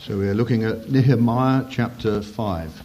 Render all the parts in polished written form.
So we're looking at Nehemiah chapter 5.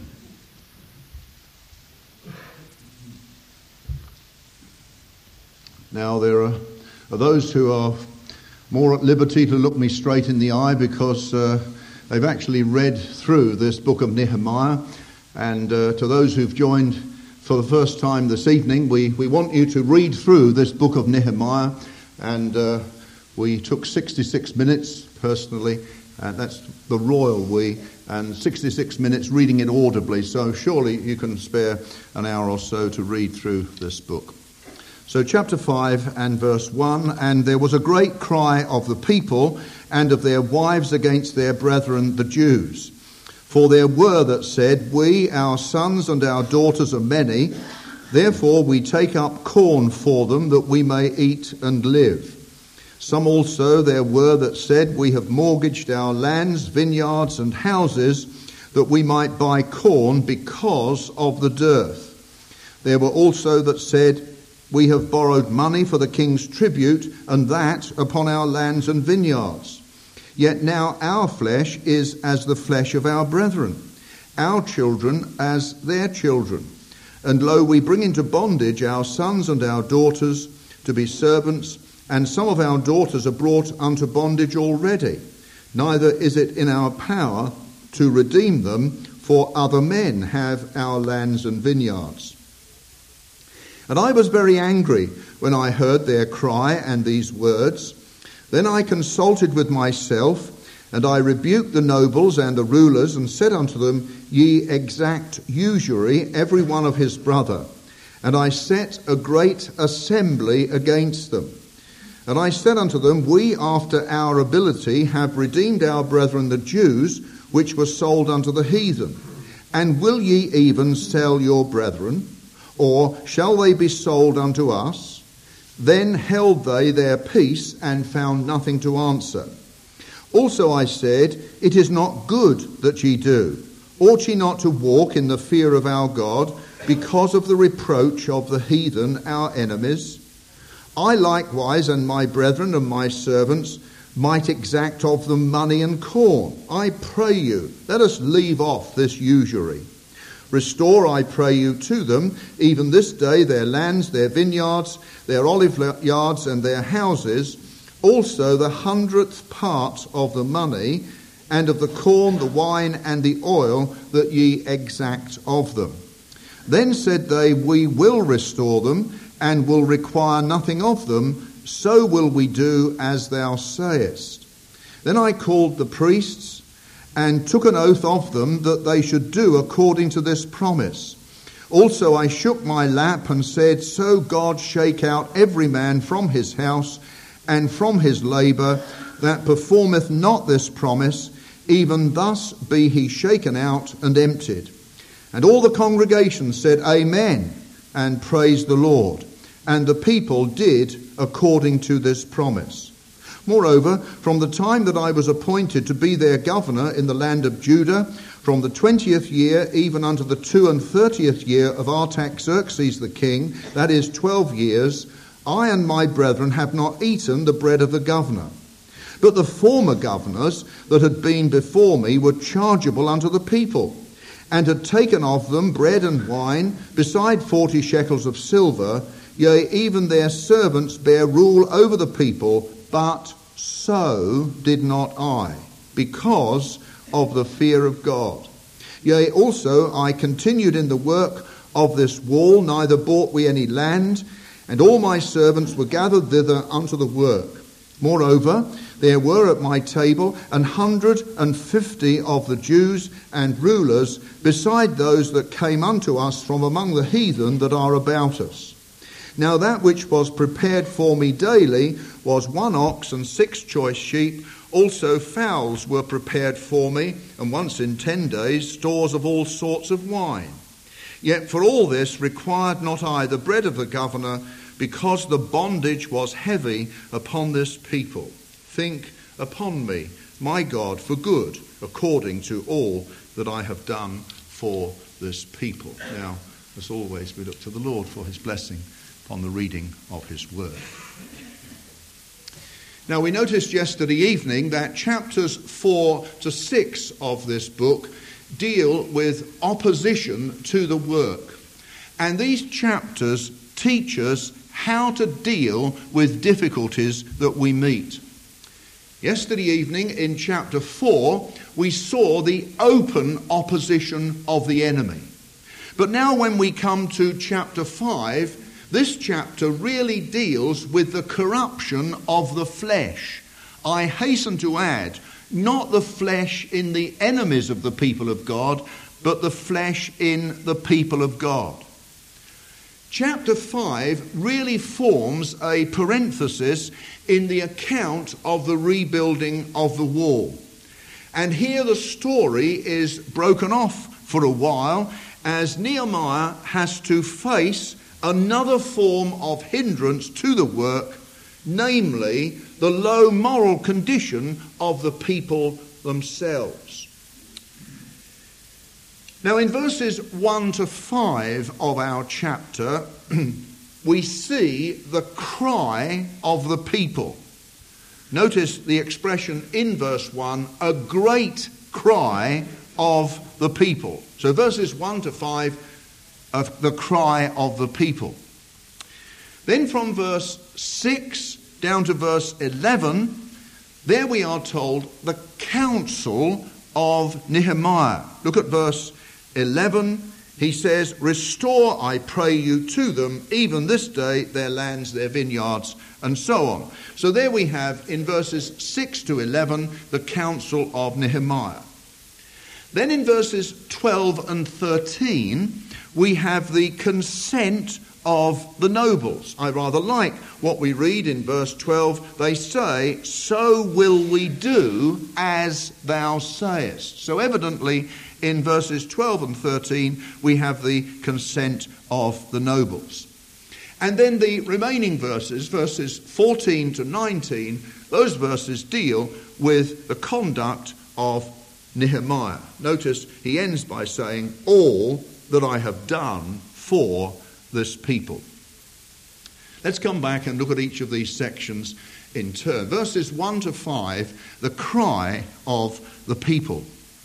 Now there are those who are more at liberty to look me straight in the eye because they've actually read through this book of Nehemiah. And to those who've joined for the first time this evening, we want you to read through this book of Nehemiah. And we took 66 minutes personally, and that's the royal we, and 66 minutes reading it audibly. So surely you can spare an hour or so to read through this book. So chapter 5 and verse 1, "And there was a great cry of the people and of their wives against their brethren the Jews. For there were that said, We, our sons and our daughters are many, therefore we take up corn for them that we may eat and live. Some also there were that said, We have mortgaged our lands, vineyards and houses, that we might buy corn because of the dearth. There were also that said, We have borrowed money for the king's tribute, and that upon our lands and vineyards. Yet now our flesh is as the flesh of our brethren, our children as their children. And lo, we bring into bondage our sons and our daughters to be servants, and some of our daughters are brought unto bondage already. Neither is it in our power to redeem them, for other men have our lands and vineyards. And I was very angry when I heard their cry and these words. Then I consulted with myself, and I rebuked the nobles and the rulers, and said unto them, Ye exact usury, every one of his brother. And I set a great assembly against them. And I said unto them, We after our ability have redeemed our brethren the Jews, which were sold unto the heathen. And will ye even sell your brethren? Or shall they be sold unto us? Then held they their peace, and found nothing to answer. Also I said, It is not good that ye do. Ought ye not to walk in the fear of our God, because of the reproach of the heathen, our enemies? I likewise and my brethren and my servants might exact of them money and corn. I pray you, let us leave off this usury. Restore, I pray you, to them, even this day, their lands, their vineyards, their olive yards, and their houses, also the 100th part of the money, and of the corn, the wine, and the oil, that ye exact of them. Then said they, We will restore them, and will require nothing of them, so will we do as thou sayest. Then I called the priests, and took an oath of them that they should do according to this promise. Also I shook my lap, and said, So God shake out every man from his house, and from his labour, that performeth not this promise, even thus be he shaken out and emptied. And all the congregation said, Amen, and praised the Lord. And the people did according to this promise. Moreover, from the time that I was appointed to be their governor in the land of Judah, from the 20th year even unto the 32nd year of Artaxerxes the king, that is 12 years, I and my brethren have not eaten the bread of the governor. But the former governors that had been before me were chargeable unto the people, and had taken of them bread and wine, beside 40 shekels of silver. Yea, even their servants bear rule over the people, but so did not I, because of the fear of God. Yea, also I continued in the work of this wall, neither bought we any land, and all my servants were gathered thither unto the work. Moreover, there were at my table 150 of the Jews and rulers, beside those that came unto us from among the heathen that are about us. Now that which was prepared for me daily was 1 ox and 6 choice sheep. Also fowls were prepared for me, and once in 10 days stores of all sorts of wine. Yet for all this required not I the bread of the governor, because the bondage was heavy upon this people. Think upon me, my God, for good, according to all that I have done for this people. Now, as always, we look to the Lord for his blessing on the reading of his word. Now, we noticed yesterday evening that chapters 4 to 6 of this book deal with opposition to the work. And these chapters teach us how to deal with difficulties that we meet. Yesterday evening in chapter 4, we saw the open opposition of the enemy. But now when we come to chapter 5, this chapter really deals with the corruption of the flesh. I hasten to add, not the flesh in the enemies of the people of God, but the flesh in the people of God. Chapter 5 really forms a parenthesis in the account of the rebuilding of the wall. And here the story is broken off for a while as Nehemiah has to face another form of hindrance to the work, namely the low moral condition of the people themselves. Now, in verses 1 to 5 of our chapter, we see the cry of the people. Notice the expression in verse 1, a great cry of the people. So verses 1 to 5, of the cry of the people. Then from verse 6 down to verse 11, there we are told the counsel of Nehemiah. Look at verse 11, he says, "Restore, I pray you, to them, even this day, their lands, their vineyards," and so on. So there we have, in verses 6 to 11, the counsel of Nehemiah. Then in verses 12 and 13, we have the consent of the nobles. I rather like what we read in verse 12. They say, "So will we do as thou sayest." So evidently, in verses 12 and 13, we have the consent of the nobles. And then the remaining verses, verses 14 to 19, those verses deal with the conduct of Nehemiah. Notice he ends by saying, "All that I have done for this people." Let's come back and look at each of these sections in turn. Verses 1 to 5, the cry of the people.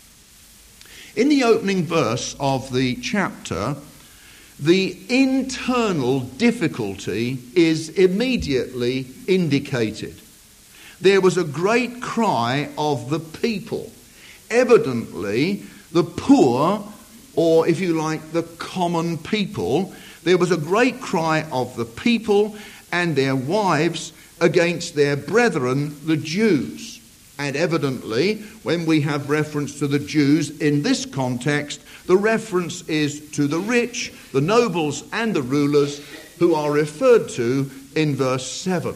In the opening verse of the chapter, the internal difficulty is immediately indicated. There was a great cry of the people. Evidently, the poor, or if you like, the common people, there was a great cry of the people and their wives against their brethren, the Jews. And evidently, when we have reference to the Jews in this context, the reference is to the rich, the nobles and the rulers who are referred to in verse 7.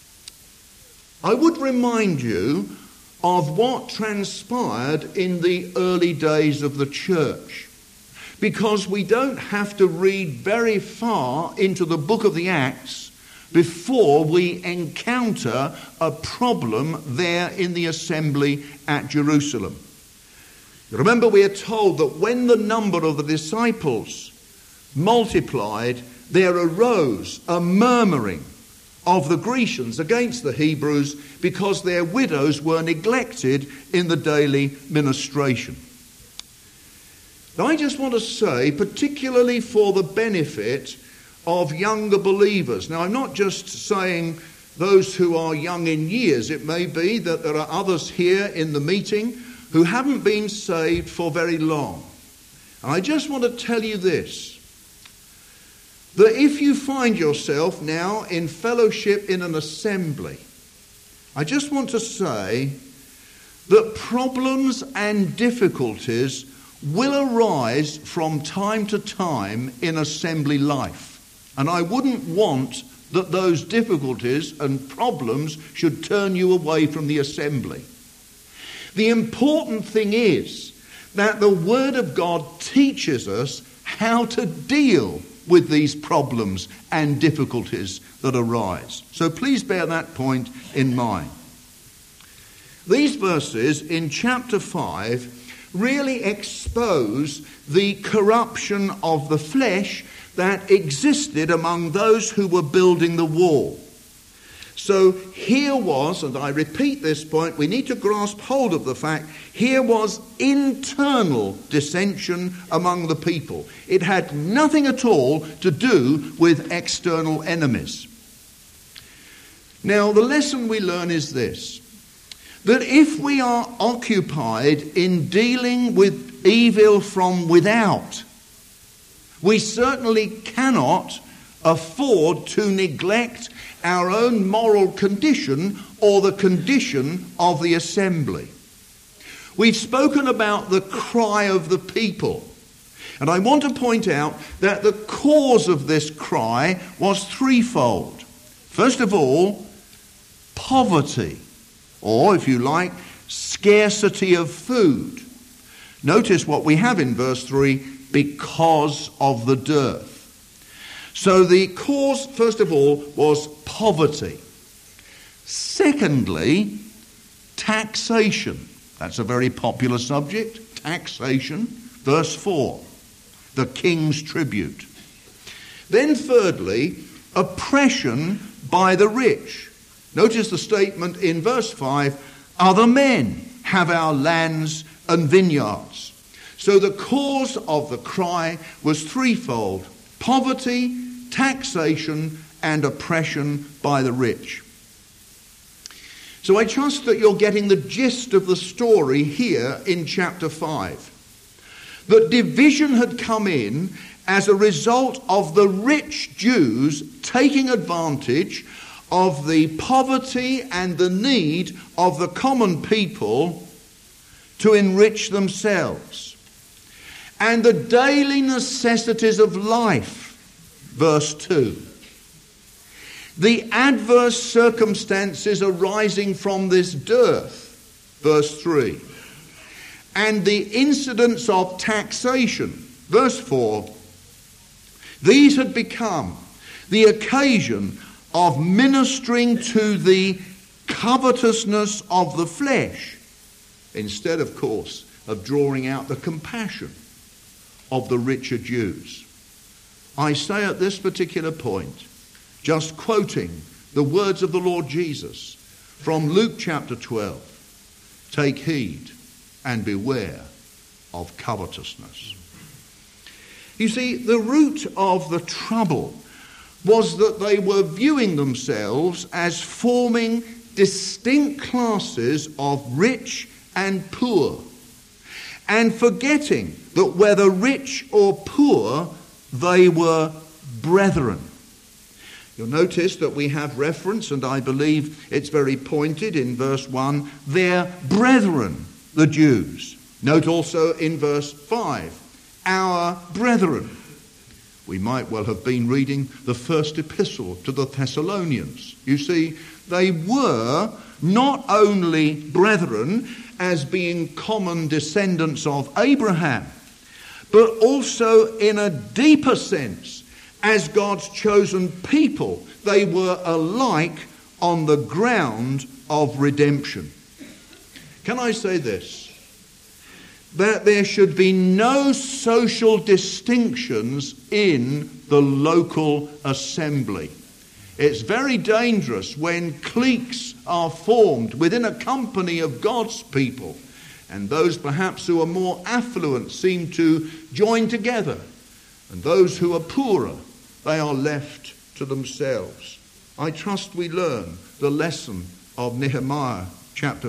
I would remind you of what transpired in the early days of the church, because we don't have to read very far into the book of the Acts before we encounter a problem there in the assembly at Jerusalem. Remember, we are told that when the number of the disciples multiplied, there arose a murmuring of the Grecians against the Hebrews because their widows were neglected in the daily ministration. Now, I just want to say, particularly for the benefit of younger believers. Now, I'm not just saying those who are young in years. It may be that there are others here in the meeting who haven't been saved for very long. And I just want to tell you this, that if you find yourself now in fellowship in an assembly, I just want to say that problems and difficulties will arise from time to time in assembly life. And I wouldn't want that those difficulties and problems should turn you away from the assembly. The important thing is that the Word of God teaches us how to deal with these problems and difficulties that arise. So please bear that point in mind. These verses in chapter 5 really expose the corruption of the flesh that existed among those who were building the wall. So here was, and I repeat this point, we need to grasp hold of the fact, here was internal dissension among the people. It had nothing at all to do with external enemies. Now, the lesson we learn is this, that if we are occupied in dealing with evil from without, we certainly cannot afford to neglect our own moral condition or the condition of the assembly. We've spoken about the cry of the people, and I want to point out that the cause of this cry was threefold. First of all, poverty, or if you like, scarcity of food. Notice what we have in verse 3, because of the dearth. So the cause, first of all, was poverty. Secondly, taxation. That's a very popular subject, taxation. Verse 4, the king's tribute. Then thirdly, oppression by the rich. Notice the statement in verse 5, other men have our lands and vineyards. So the cause of the cry was threefold: poverty, taxation, and oppression by the rich. So I trust that you're getting the gist of the story here in chapter 5. That division had come in as a result of the rich Jews taking advantage of the poverty and the need of the common people to enrich themselves. And the daily necessities of life, verse 2. The adverse circumstances arising from this dearth, verse 3. And the incidents of taxation, verse 4. These had become the occasion of ministering to the covetousness of the flesh, instead, of course, of drawing out the compassion of the richer Jews. I say at this particular point, just quoting the words of the Lord Jesus from Luke chapter 12, take heed and beware of covetousness. You see, the root of the trouble was that they were viewing themselves as forming distinct classes of rich and poor, and forgetting that whether rich or poor, they were brethren. You'll notice that we have reference, and I believe it's very pointed in verse 1, their brethren, the Jews. Note also in verse 5, our brethren. We might well have been reading the first epistle to the Thessalonians. You see, they were not only brethren as being common descendants of Abraham, but also in a deeper sense, as God's chosen people, they were alike on the ground of redemption. Can I say this? That there should be no social distinctions in the local assembly. It's very dangerous when cliques are formed within a company of God's people, and those perhaps who are more affluent seem to join together, and those who are poorer, they are left to themselves. I trust we learn the lesson of Nehemiah chapter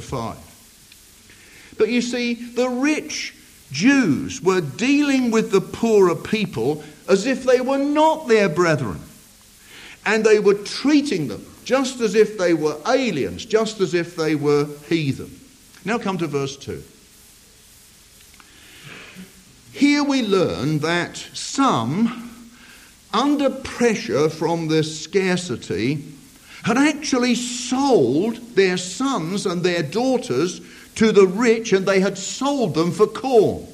5. But you see, the rich Jews were dealing with the poorer people as if they were not their brethren. And they were treating them just as if they were aliens, just as if they were heathen. Now come to verse 2. Here we learn that some, under pressure from this scarcity, had actually sold their sons and their daughters to the rich, and they had sold them for corn.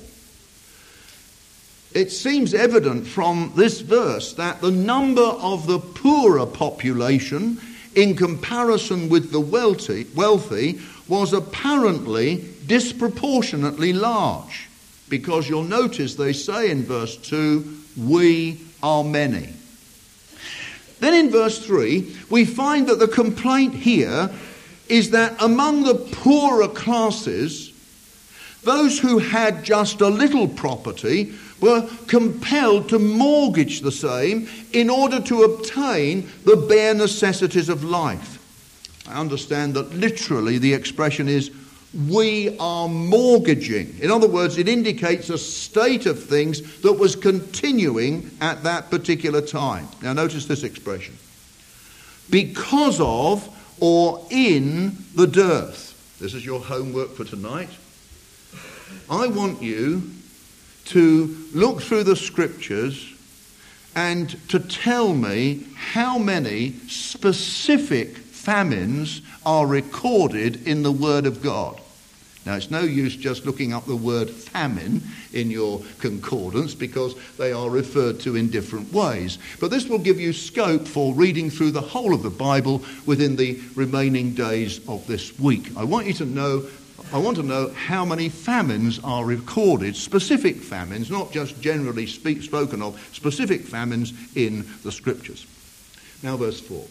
It seems evident from this verse that the number of the poorer population in comparison with the wealthy was apparently disproportionately large, because you'll notice they say in verse 2, we are many. Then in verse 3, we find that the complaint here is that among the poorer classes, those who had just a little property were compelled to mortgage the same in order to obtain the bare necessities of life. I understand that literally the expression is, we are mortgaging. In other words, it indicates a state of things that was continuing at that particular time. Now notice this expression. Because of or in the dearth. This is your homework for tonight. I want you to look through the scriptures and to tell me how many specific famines are recorded in the Word of God. Now, it's no use just looking up the word famine in your concordance because they are referred to in different ways. But this will give you scope for reading through the whole of the Bible within the remaining days of this week. I want to know how many famines are recorded, specific famines, not just generally spoken of, specific famines in the Scriptures. Now, verse 4.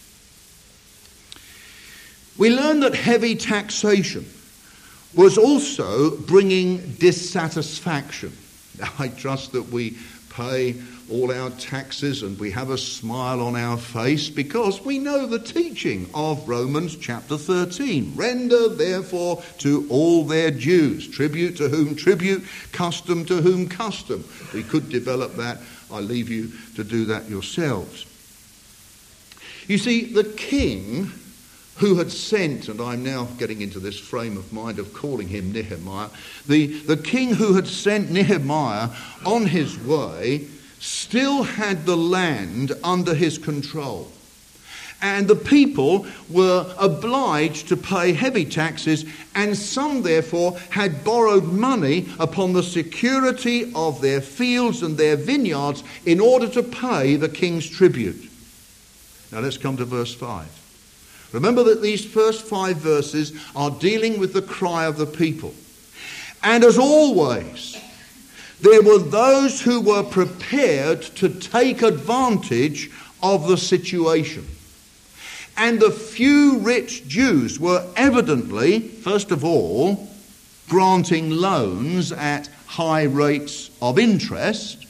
We learn that heavy taxation was also bringing dissatisfaction. Now, I trust that we pay all our taxes and we have a smile on our face because we know the teaching of Romans chapter 13. Render therefore to all their dues, tribute to whom tribute, custom to whom custom. We could develop that. I leave you to do that yourselves. You see, the king who had sent, and I'm now getting into this frame of mind of calling him Nehemiah, the king who had sent Nehemiah on his way still had the land under his control. And the people were obliged to pay heavy taxes, and some therefore had borrowed money upon the security of their fields and their vineyards in order to pay the king's tribute. Now let's come to verse 5. Remember that these first 5 verses are dealing with the cry of the people. And as always, there were those who were prepared to take advantage of the situation. And the few rich Jews were evidently, first of all, granting loans at high rates of interest.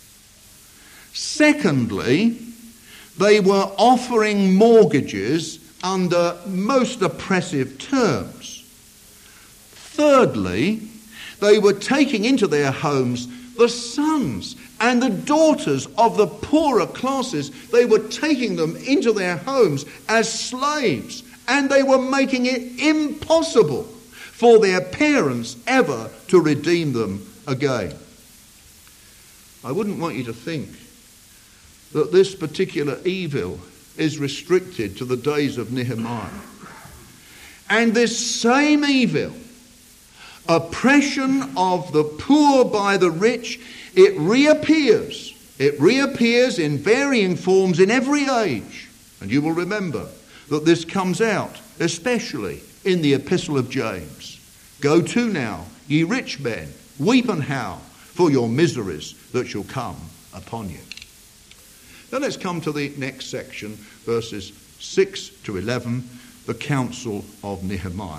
Secondly, they were offering mortgages under most oppressive terms. Thirdly, they were taking into their homes the sons and the daughters of the poorer classes. They were taking them into their homes as slaves, and they were making it impossible for their parents ever to redeem them again. I wouldn't want you to think that this particular evil is restricted to the days of Nehemiah. And this same evil, oppression of the poor by the rich, it reappears. It reappears in varying forms in every age. And you will remember that this comes out, especially in the Epistle of James. Go to now, ye rich men, weep and howl for your miseries that shall come upon you. Now let's come to the next section, verses 6 to 11, the counsel of Nehemiah.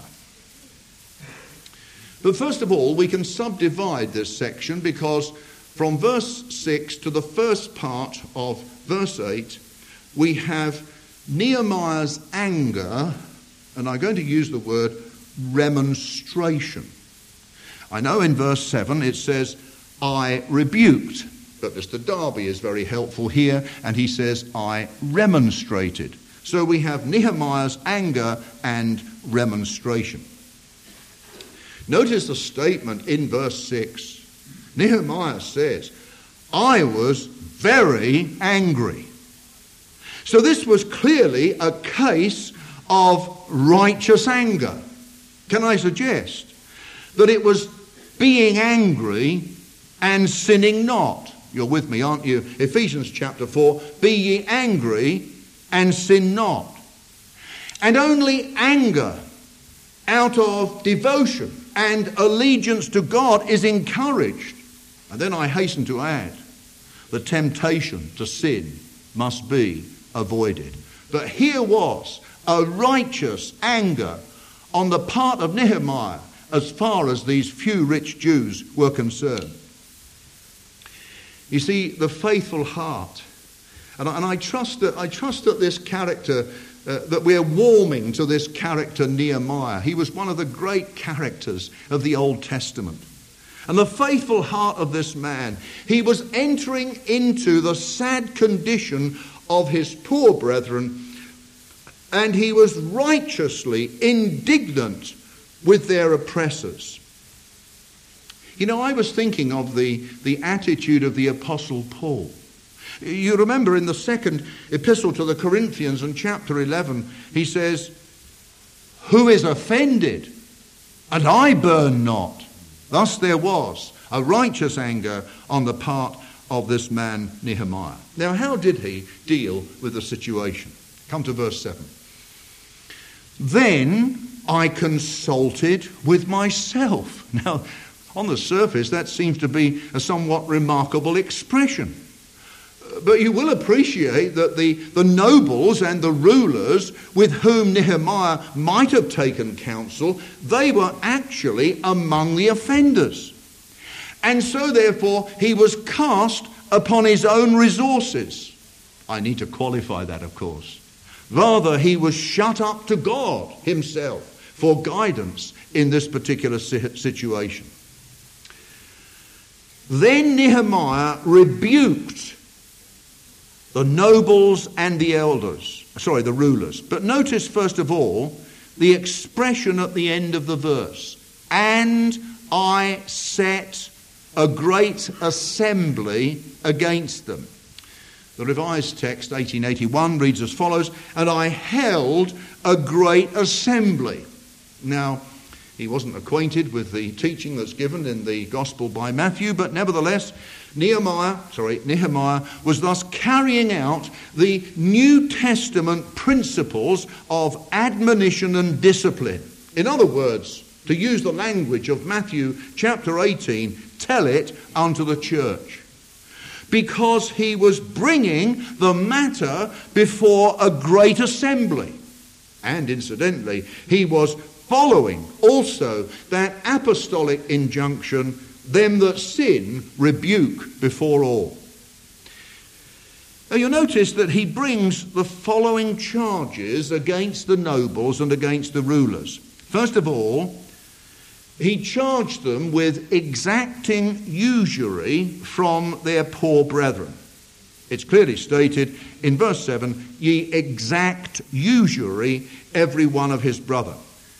But first of all, we can subdivide this section because from verse 6 to the first part of verse 8, we have Nehemiah's anger, and I'm going to use the word remonstration. I know in verse 7 it says, I rebuked. But Mr. Darby is very helpful here, and he says, I remonstrated. So we have Nehemiah's anger and remonstration. Notice the statement in verse 6. Nehemiah says, I was very angry. So this was clearly a case of righteous anger. Can I suggest that it was being angry and sinning not? You're with me, aren't you? Ephesians chapter 4, be ye angry and sin not. And only anger out of devotion and allegiance to God is encouraged. And then I hasten to add, the temptation to sin must be avoided. But here was a righteous anger on the part of Nehemiah as far as these few rich Jews were concerned. You see, the faithful heart, and I trust that this character, that we're warming to this character Nehemiah. He was one of the great characters of the Old Testament. And the faithful heart of this man, he was entering into the sad condition of his poor brethren, and he was righteously indignant with their oppressors. You know, I was thinking of the attitude of the Apostle Paul. You remember in the second epistle to the Corinthians in chapter 11, he says, "Who is offended? And I burn not." Thus there was a righteous anger on the part of this man Nehemiah. Now, how did he deal with the situation? Come to verse 7. "Then I consulted with myself." Now, on the surface, that seems to be a somewhat remarkable expression. But you will appreciate that the nobles and the rulers with whom Nehemiah might have taken counsel, they were actually among the offenders. And so, therefore, he was cast upon his own resources. I need to qualify that, of course. Rather, he was shut up to God himself for guidance in this particular situation. Then Nehemiah rebuked the nobles and the the rulers. But notice, first of all, the expression at the end of the verse. "And I set a great assembly against them." The Revised Text, 1881, reads as follows, "And I held a great assembly." Now, he wasn't acquainted with the teaching that's given in the Gospel by Matthew, but nevertheless, Nehemiah was thus carrying out the New Testament principles of admonition and discipline. In other words, to use the language of Matthew chapter 18, tell it unto the church. Because he was bringing the matter before a great assembly. And incidentally, he was following also that apostolic injunction, "Them that sin, rebuke before all." Now you'll notice that he brings the following charges against the nobles and against the rulers. First of all, he charged them with exacting usury from their poor brethren. It's clearly stated in verse 7, "Ye exact usury every one of his brother."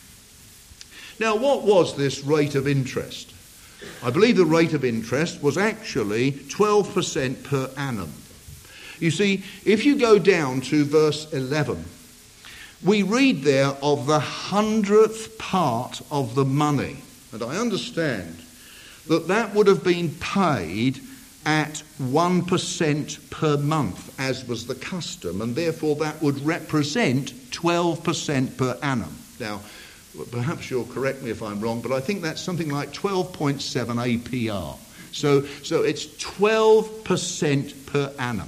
Now, what was this rate of interest? I believe the rate of interest was actually 12% per annum. You see, if you go down to verse 11, we read there of the 100th part of the money. And I understand that that would have been paid at 1% per month, as was the custom, and therefore that would represent 12% per annum. Now, perhaps you'll correct me if I'm wrong, but I think that's something like 12.7 APR. So it's 12% per annum.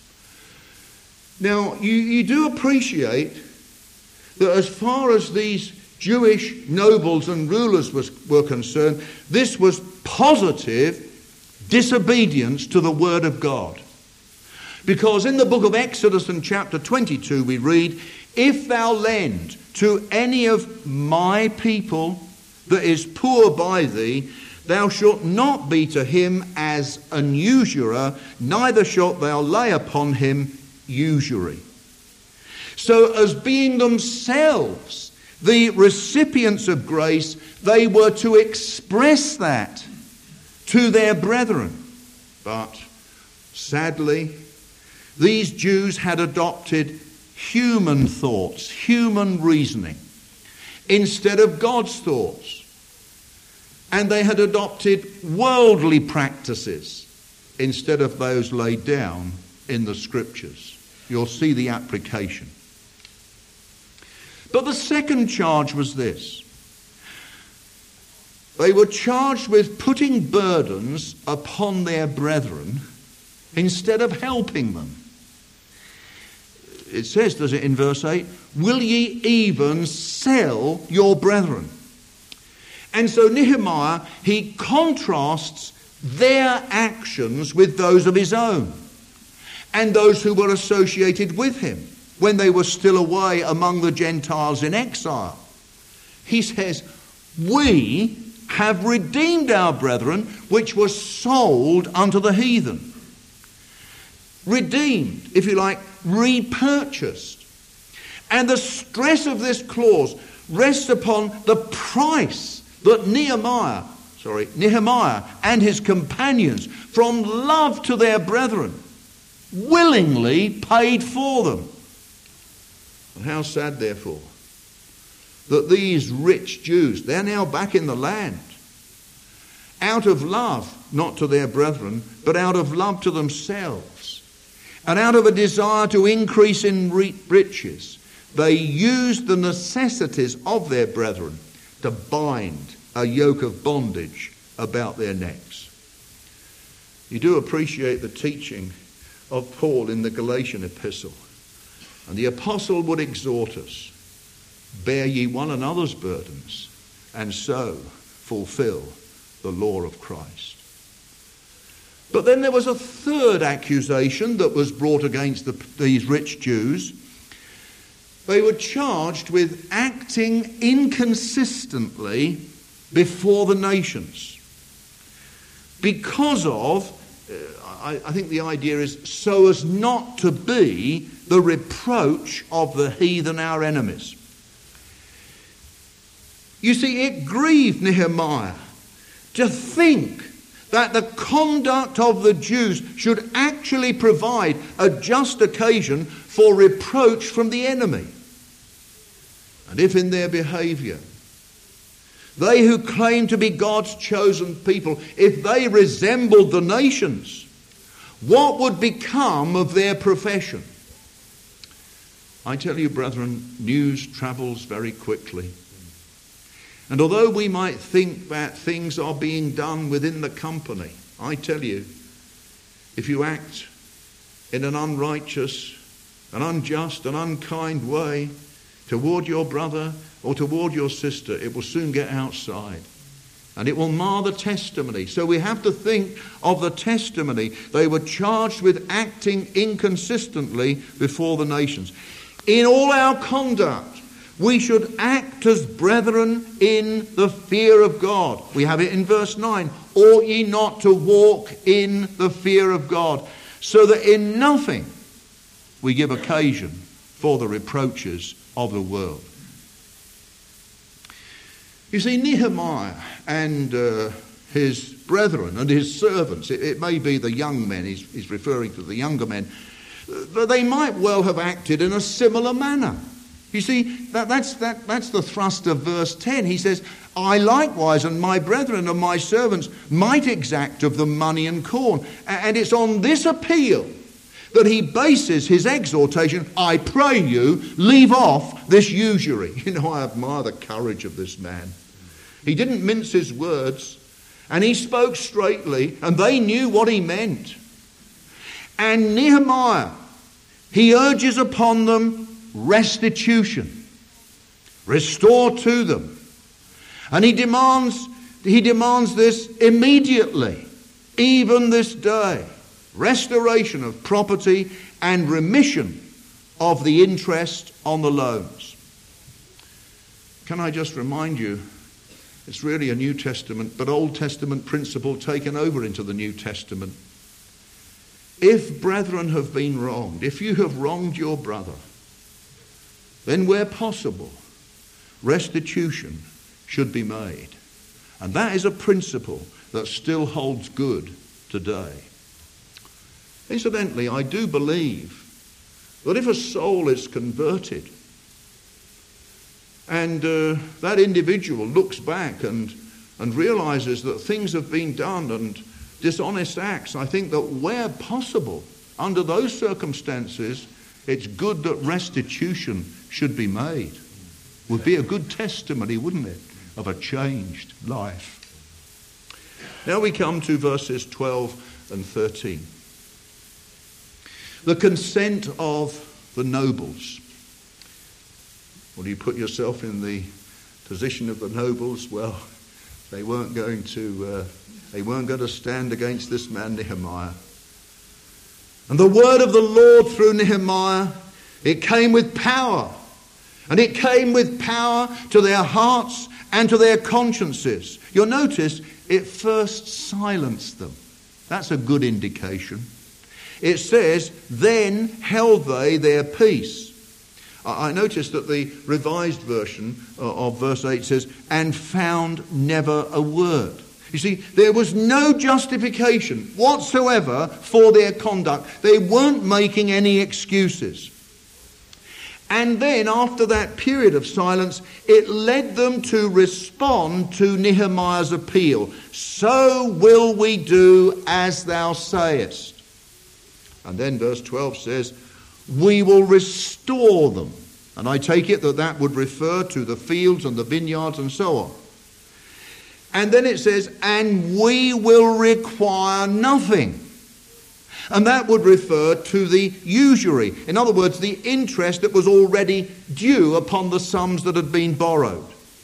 Now, you do appreciate that as far as these Jewish nobles and rulers were concerned, this was positive disobedience to the word of God. Because in the book of Exodus in chapter 22 we read, "If thou lend to any of my people that is poor by thee, thou shalt not be to him as an usurer, neither shalt thou lay upon him usury." So as being themselves the recipients of grace, they were to express that to their brethren. But sadly, these Jews had adopted human thoughts, human reasoning, instead of God's thoughts. And they had adopted worldly practices instead of those laid down in the Scriptures. You'll see the application. But the second charge was this. They were charged with putting burdens upon their brethren instead of helping them. it says, does it in verse 8? Will ye even sell your brethren? And so Nehemiah, he contrasts their actions with those of his own and those who were associated with him when they were still away among the Gentiles in exile. He says, we have redeemed our brethren, which were sold unto the heathen. Redeemed, if you like, repurchased. And the stress of this clause rests upon the price that Nehemiah and his companions, from love to their brethren, willingly paid for them. And how sad, therefore, that these rich Jews, they're now back in the land, out of love, not to their brethren, but out of love to themselves, and out of a desire to increase in riches, they used the necessities of their brethren to bind a yoke of bondage about their necks. You do appreciate the teaching of Paul in the Galatian epistle. And the apostle would exhort us, bear ye one another's burdens, and so fulfill the law of Christ. But then there was a third accusation that was brought against these rich Jews. They were charged with acting inconsistently before the nations. Because of, I think the idea is, so as not to be the reproach of the heathen, our enemies. You see, it grieved Nehemiah to think that the conduct of the Jews should actually provide a just occasion for reproach from the enemy. And if in their behaviour, they who claim to be God's chosen people, if they resembled the nations, what would become of their profession? I tell you, brethren, news travels very quickly. And although we might think that things are being done within the company, I tell you, if you act in an unrighteous, an unjust, an unkind way toward your brother or toward your sister, it will soon get outside. And it will mar the testimony. So we have to think of the testimony. They were charged with acting inconsistently before the nations. In all our conduct, we should act as brethren in the fear of God. We have it in verse 9. Ought ye not to walk in the fear of God, so that in nothing we give occasion for the reproaches of the world. You see, Nehemiah and his brethren and his servants, it may be the young men, he's referring to the younger men, but they might well have acted in a similar manner. You see, that's the thrust of verse 10. He says, I likewise and my brethren and my servants might exact of them money and corn. And it's on this appeal that he bases his exhortation, I pray you, leave off this usury. You know, I admire the courage of this man. He didn't mince his words, and he spoke straightly, and they knew what he meant. And Nehemiah, he urges upon them restitution. Restore to them. And he demands this immediately, even this day. Restoration of property and remission of the interest on the loans. Can I just remind you, it's really a New Testament, but Old Testament principle taken over into the New Testament. If brethren have been wronged, if you have wronged your brother, then where possible, restitution should be made. And that is a principle that still holds good today. Incidentally, I do believe that if a soul is converted and that individual looks back and realizes that things have been done and dishonest acts, I think that where possible, under those circumstances, it's good that restitution should be made. Would be a good testimony, wouldn't it, of a changed life. Now we come to verses 12 and 13. The consent of the nobles. Well, you put yourself in the position of the nobles. Well, they weren't going to stand against this man Nehemiah. And the word of the Lord through Nehemiah, it came with power. And it came with power to their hearts and to their consciences. You'll notice it first silenced them. That's a good indication. It says, then held they their peace. I noticed that the revised version of verse 8 says, and found never a word. You see, there was no justification whatsoever for their conduct. They weren't making any excuses. And then after that period of silence, it led them to respond to Nehemiah's appeal. So will we do as thou sayest. And then verse 12 says, we will restore them. And I take it that would refer to the fields and the vineyards and so on. And then it says, and we will require nothing. And that would refer to the usury. In other words, the interest that was already due upon the sums that had been borrowed.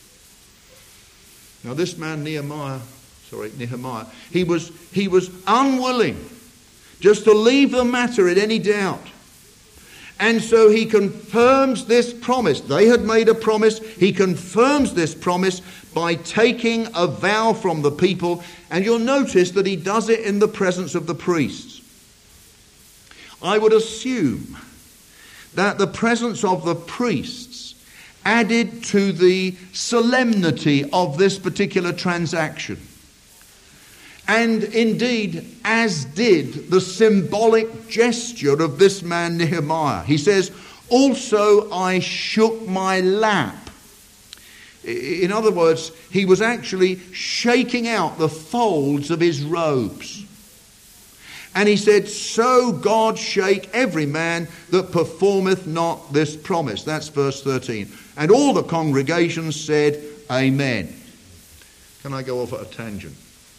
Now this man Nehemiah, he was unwilling just to leave the matter in any doubt. And so he confirms this promise. They had made a promise. He confirms this promise by taking a vow from the people. And you'll notice that he does it in the presence of the priests. I would assume that the presence of the priests added to the solemnity of this particular transaction. And indeed, as did the symbolic gesture of this man Nehemiah. He says, also I shook my lap. In other words, he was actually shaking out the folds of his robes. And he said, so God shake every man that performeth not this promise. That's verse 13. And all the congregation said, amen. Can I go off at a tangent?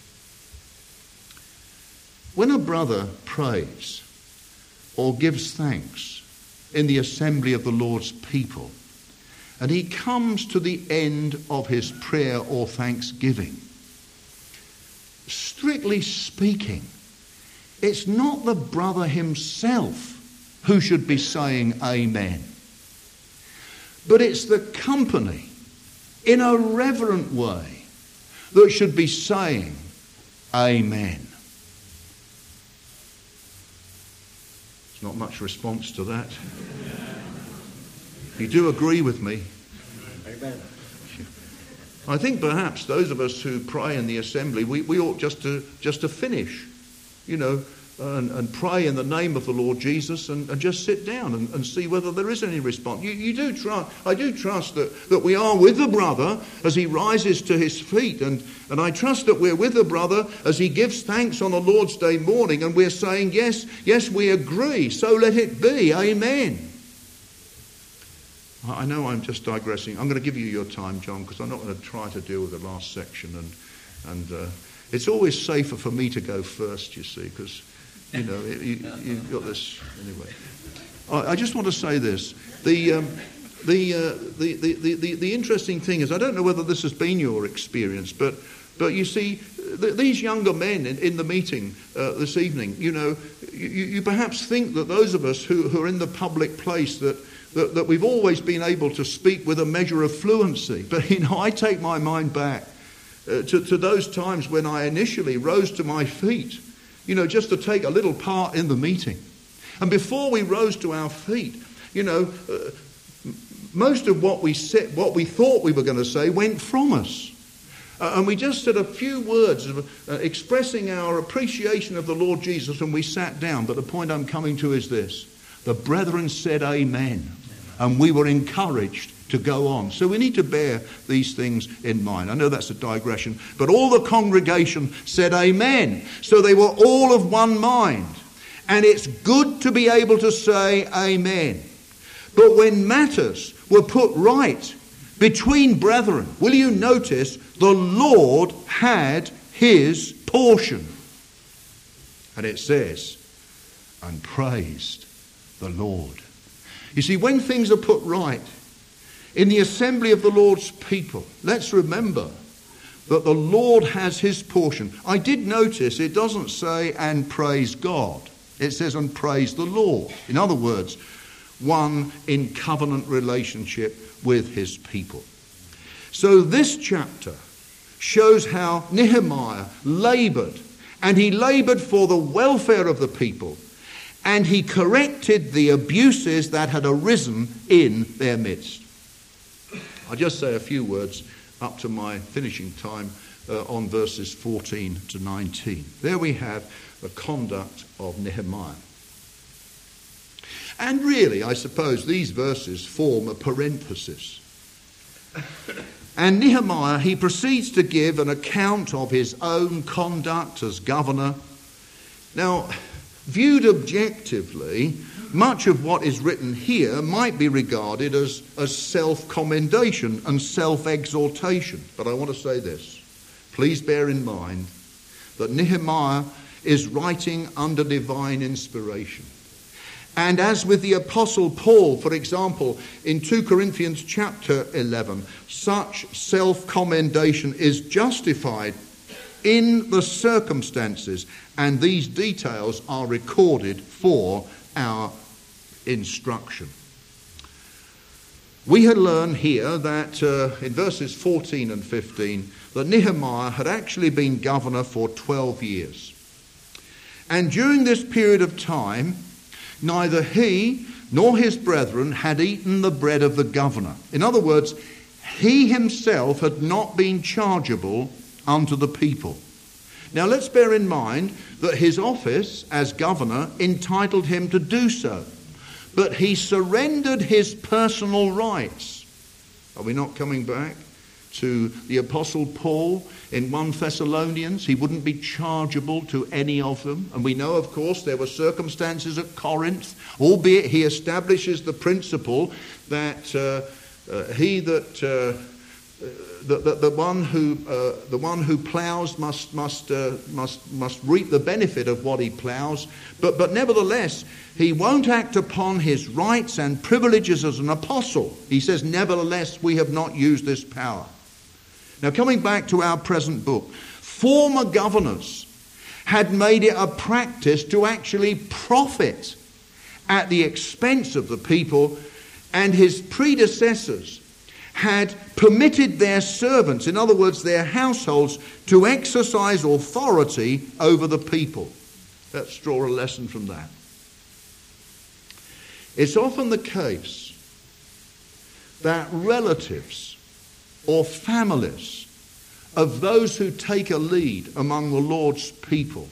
When a brother prays or gives thanks in the assembly of the Lord's people, and he comes to the end of his prayer or thanksgiving, strictly speaking, it's not the brother himself who should be saying amen, but it's the company in a reverent way that should be saying amen. There's not much response to that. You do agree with me? Amen. I think perhaps those of us who pray in the assembly, we ought just to finish, and pray in the name of the Lord Jesus and just sit down and see whether there is any response. I do trust that we are with the brother as he rises to his feet, and I trust that we're with the brother as he gives thanks on the Lord's Day morning, and we're saying, yes, we agree, so let it be, amen. I know I'm just digressing. I'm going to give you your time, John, because I'm not going to try to deal with the last section, and it's always safer for me to go first, you see, because you've got this anyway. I just want to say this: the interesting thing is, I don't know whether this has been your experience, but you see, these younger men in the meeting this evening, you perhaps think that those of us who are in the public place that we've always been able to speak with a measure of fluency, but I take my mind back to those times when I initially rose to my feet. Just to take a little part in the meeting. And before we rose to our feet, most of what we said, what we thought we were going to say, went from us. And we just said a few words of expressing our appreciation of the Lord Jesus, and we sat down. But the point I'm coming to is this: the brethren said amen, and we were encouraged to go on. So we need to bear these things in mind. I know that's a digression, but all the congregation said amen. So they were all of one mind. And it's good to be able to say amen. But when matters were put right between brethren, will you notice the Lord had his portion? And it says, and praised the Lord. You see, when things are put right in the assembly of the Lord's people, let's remember that the Lord has his portion. I did notice it doesn't say and praise God. It says and praise the Lord. In other words, one in covenant relationship with his people. So this chapter shows how Nehemiah laboured, and he laboured for the welfare of the people, and he corrected the abuses that had arisen in their midst. I'll just say a few words up to my finishing time on verses 14 to 19. There we have the conduct of Nehemiah. And really, I suppose these verses form a parenthesis. And Nehemiah, he proceeds to give an account of his own conduct as governor. Now, viewed objectively, much of what is written here might be regarded as self-commendation and self-exaltation. But I want to say this. Please bear in mind that Nehemiah is writing under divine inspiration. And as with the Apostle Paul, for example, in 2 Corinthians chapter 11, such self-commendation is justified in the circumstances, and these details are recorded for our instruction. We had learned here that in verses 14 and 15 that Nehemiah had actually been governor for 12 years. And during this period of time, neither he nor his brethren had eaten the bread of the governor. In other words, he himself had not been chargeable unto the people. Now let's bear in mind that his office as governor entitled him to do so. But he surrendered his personal rights. Are we not coming back to the Apostle Paul in 1 Thessalonians? He wouldn't be chargeable to any of them. And we know, of course, there were circumstances at Corinth, albeit he establishes the principle that the one who ploughs must reap the benefit of what he ploughs. But nevertheless, he won't act upon his rights and privileges as an apostle. He says, nevertheless, we have not used this power. Now, coming back to our present book, former governors had made it a practice to actually profit at the expense of the people, and his predecessors had permitted their servants, in other words, their households, to exercise authority over the people. Let's draw a lesson from that. It's often the case that relatives or families of those who take a lead among the Lord's people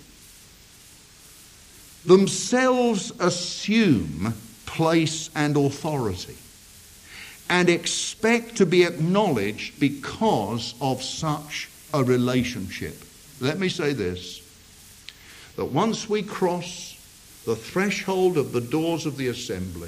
themselves assume place and authority and expect to be acknowledged because of such a relationship. Let me say this, that once we cross the threshold of the doors of the assembly,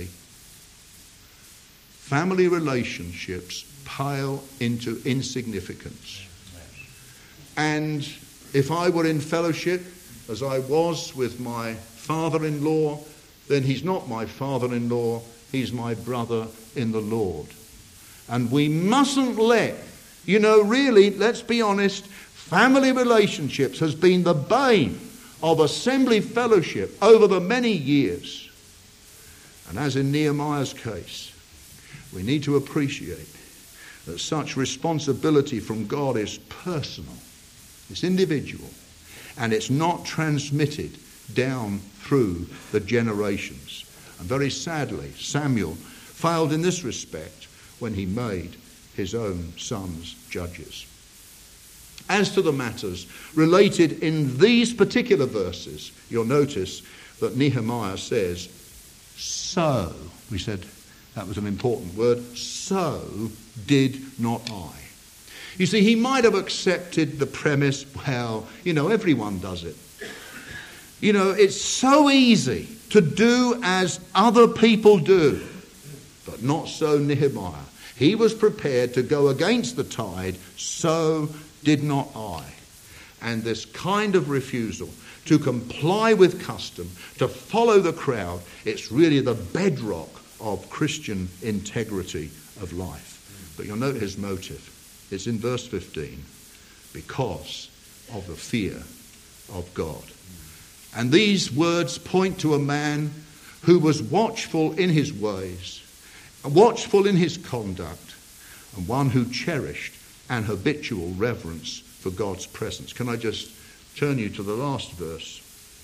family relationships pale into insignificance. And if I were in fellowship, as I was with my father-in-law, then he's not my father-in-law, he's my brother in the Lord. And we mustn't let, really, let's be honest, family relationships has been the bane of assembly fellowship over the many years. And as in Nehemiah's case, we need to appreciate that such responsibility from God is personal, it's individual, and it's not transmitted down through the generations. And very sadly, Samuel failed in this respect when he made his own sons judges. As to the matters related in these particular verses, you'll notice that Nehemiah says, so, we said that was an important word, so did not I. You see, he might have accepted the premise, well, everyone does it. It's so easy to do as other people do. But not so Nehemiah. He was prepared to go against the tide, so did not I. And this kind of refusal to comply with custom, to follow the crowd, it's really the bedrock of Christian integrity of life. But you'll note his motive. It's in verse 15. Because of the fear of God. And these words point to a man who was watchful in his ways, watchful in his conduct, and one who cherished an habitual reverence for God's presence. Can I just turn you to the last verse?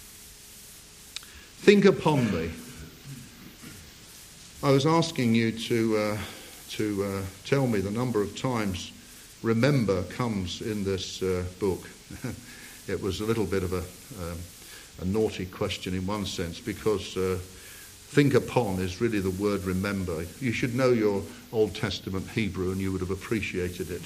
Think upon me. I was asking you to tell me the number of times remember comes in this book. It was a little bit of a naughty question in one sense, because think upon is really the word remember. You should know your Old Testament Hebrew and you would have appreciated it.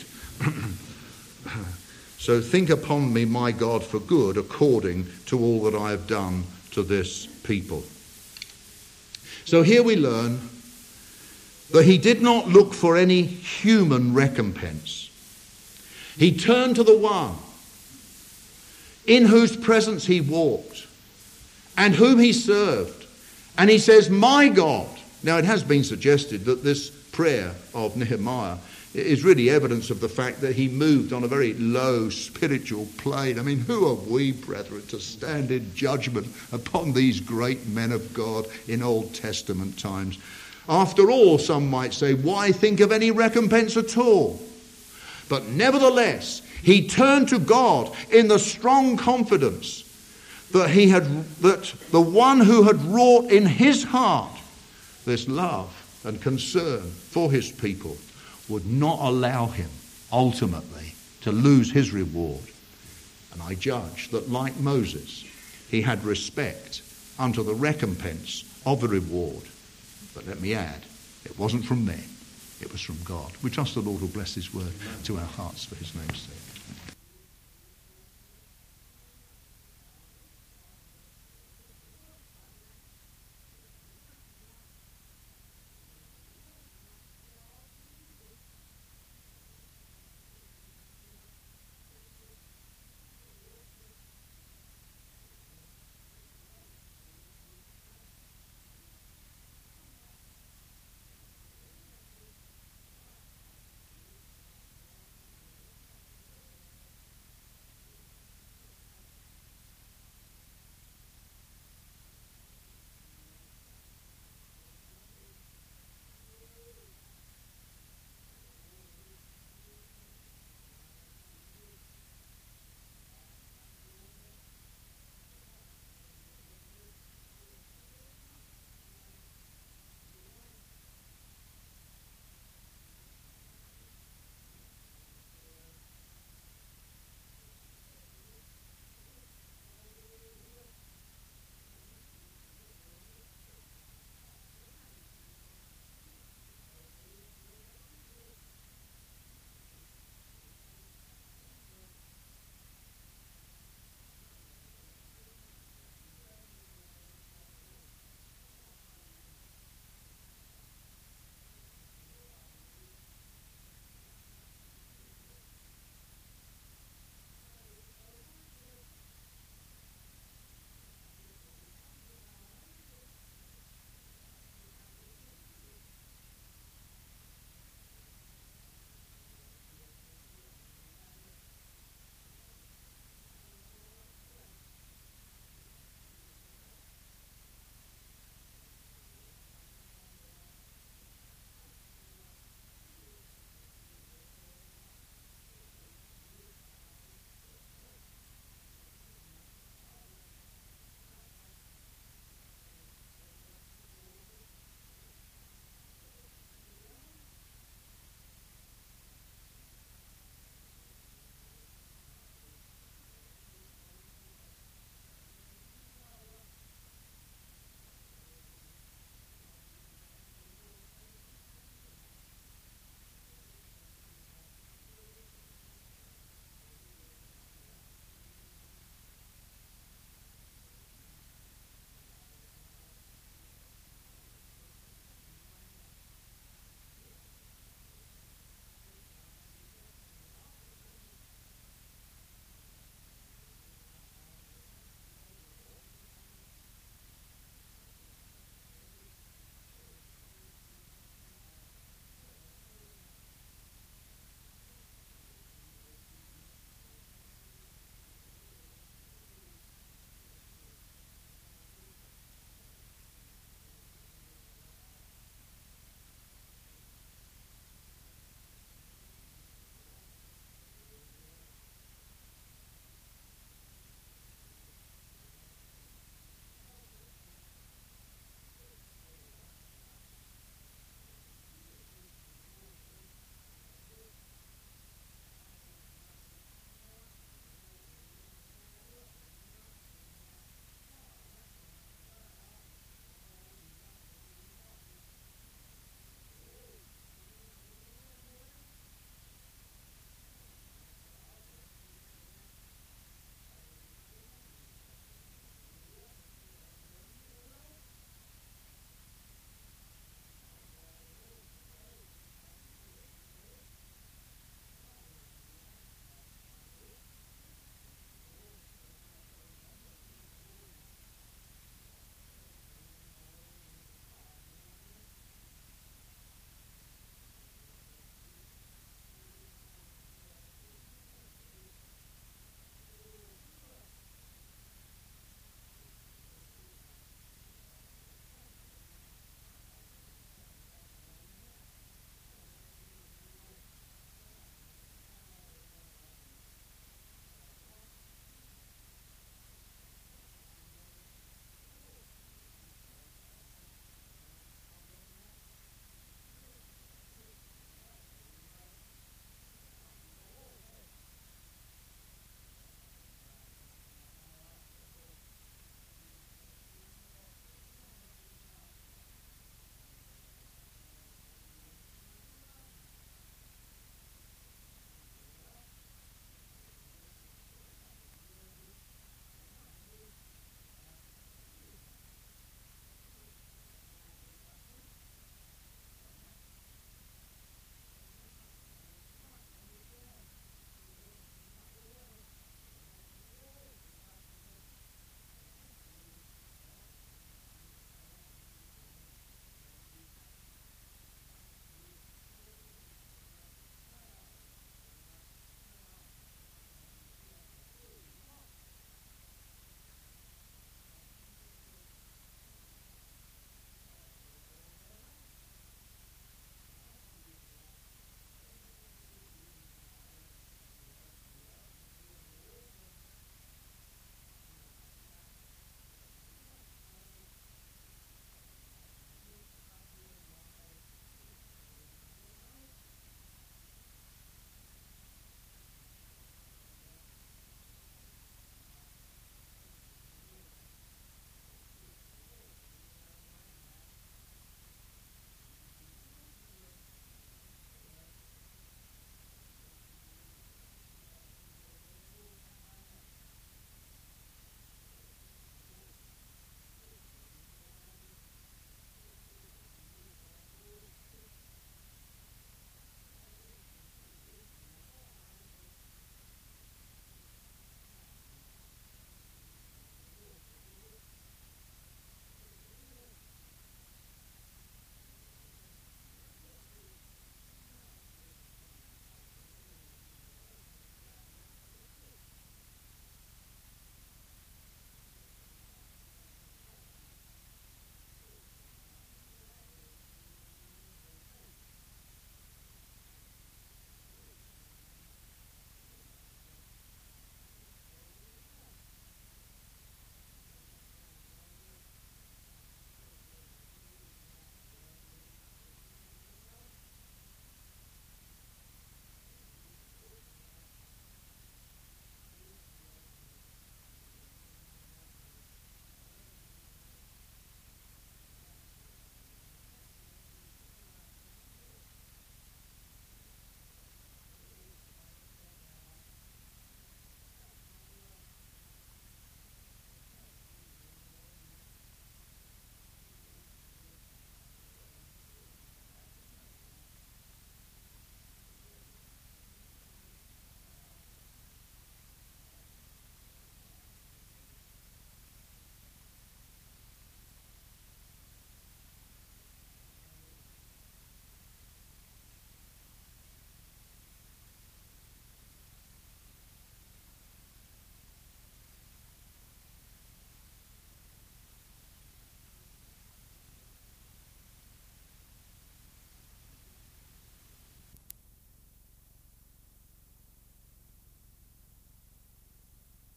So think upon me, my God, for good, according to all that I have done to this people. So here we learn that he did not look for any human recompense. He turned to the one in whose presence he walked and whom he served. And he says, my God. Now it has been suggested that this prayer of Nehemiah is really evidence of the fact that he moved on a very low spiritual plane. I mean, who are we, brethren, to stand in judgment upon these great men of God in Old Testament times? After all, some might say, why think of any recompense at all? But nevertheless, he turned to God in the strong confidence that that the one who had wrought in his heart this love and concern for his people would not allow him ultimately to lose his reward. And I judge that, like Moses, he had respect unto the recompense of the reward. But let me add, it wasn't from men, it was from God. We trust the Lord will bless his word to our hearts for his name's sake.